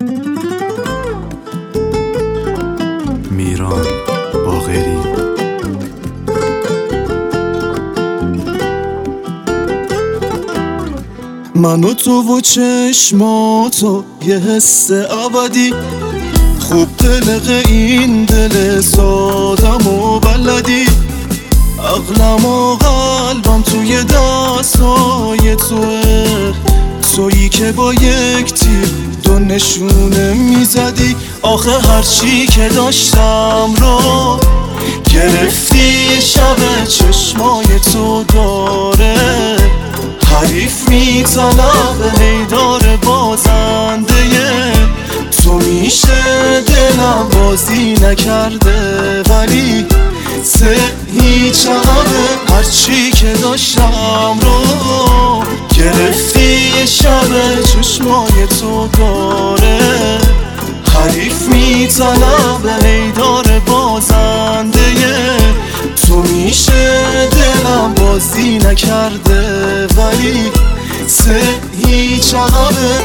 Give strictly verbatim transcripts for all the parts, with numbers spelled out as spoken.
میران باقری. من و تو و چشماتو یه حس ابدی، خوب دلق این دل سادم و بلدی، عقلم و قلبم توی دستای توه، تویی که با یک تیر دو نشونه میزدی. آخه هرچی که داشتم رو گرفتی، شب چشمای تو داره حریف میطلب هیدار بازنده. تو میشه دلم بازی نکرده ولی سه هیچ عقبه، هرچی که داشتم رو گرفتی، شب چشمای تو داره حریف میطلب هیدار بازنده. تو میشه دلم بازی نکرده ولی سه هیچ عقبه.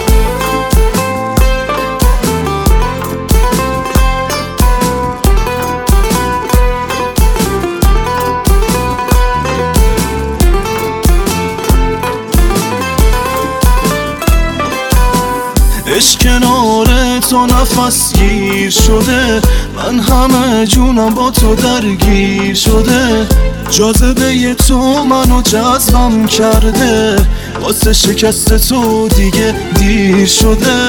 عشق کنار تو نفس گیر شده، من همه جونم با تو درگیر شده. جاذبه تو منو جذبم کرده، واسه شکست تو دیگه دیر شده.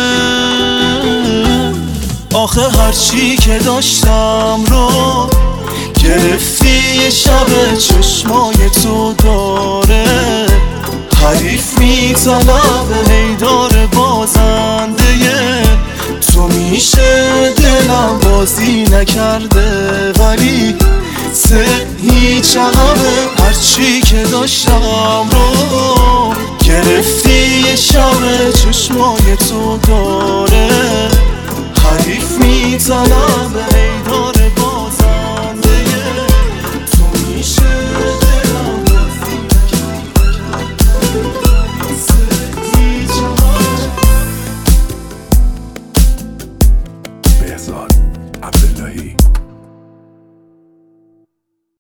آخه هرچی که داشتم رو گرفتی، شب چشمای تو داره حریف میطلب هیدار بازنده. تو میشه دلم بازی نکرده ولی سه هیچ عقبه، هرچی که داشتم رو گرفتی، شب چشمای تو داره حریف میطلب